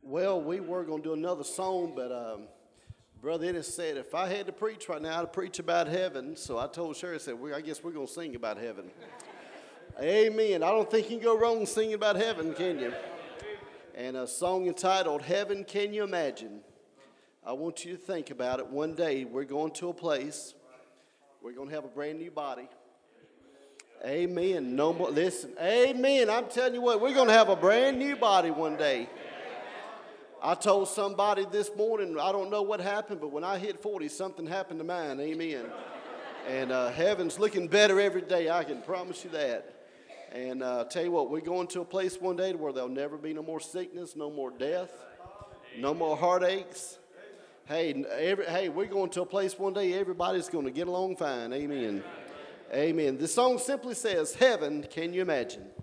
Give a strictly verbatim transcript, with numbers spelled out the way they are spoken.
Well, we were going to do another song, but um, Brother Ennis said if I had to preach right now, I'd preach about heaven. So I told Sherry, I said, well, I guess we're going to sing about heaven. Amen. I don't think you can go wrong singing about heaven, can you? And a song entitled, Heaven Can You Imagine? I want you to think about it. One day, we're going to a place. We're going to have a brand new body. Amen. No more. Listen. Amen. I'm telling you what, we're going to have a brand new body one day. I told somebody this morning, I don't know what happened, but when I hit forty, something happened to mine. Amen. And uh, heaven's looking better every day. I can promise you that. And uh, tell you what, we're going to a place one day where there'll never be no more sickness, no more death, no more heartaches. Hey, every, hey, we're going to a place one day everybody's going to get along fine. Amen. Amen. The song simply says, Heaven, can you imagine?